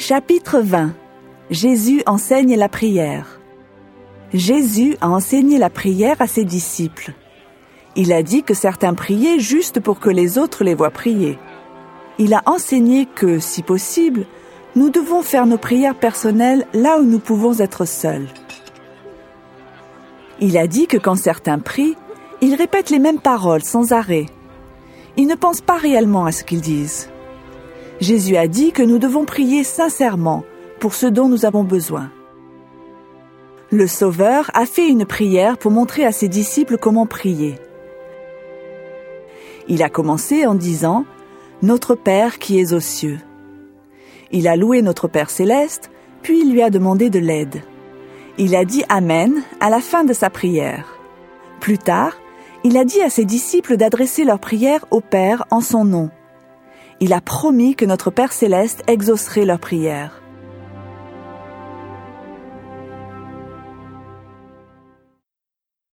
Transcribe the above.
Chapitre 20. Jésus enseigne la prière. Jésus a enseigné la prière à ses disciples. Il a dit que certains priaient juste pour que les autres les voient prier. Il a enseigné que, si possible, nous devons faire nos prières personnelles là où nous pouvons être seuls. Il a dit que quand certains prient, ils répètent les mêmes paroles sans arrêt. Ils ne pensent pas réellement à ce qu'ils disent. Jésus a dit que nous devons prier sincèrement pour ce dont nous avons besoin. Le Sauveur a fait une prière pour montrer à ses disciples comment prier. Il a commencé en disant « Notre Père qui es aux cieux ». Il a loué notre Père céleste, puis il lui a demandé de l'aide. Il a dit « Amen » à la fin de sa prière. Plus tard, il a dit à ses disciples d'adresser leur prière au Père en son nom. Il a promis que notre Père céleste exaucerait leurs prières.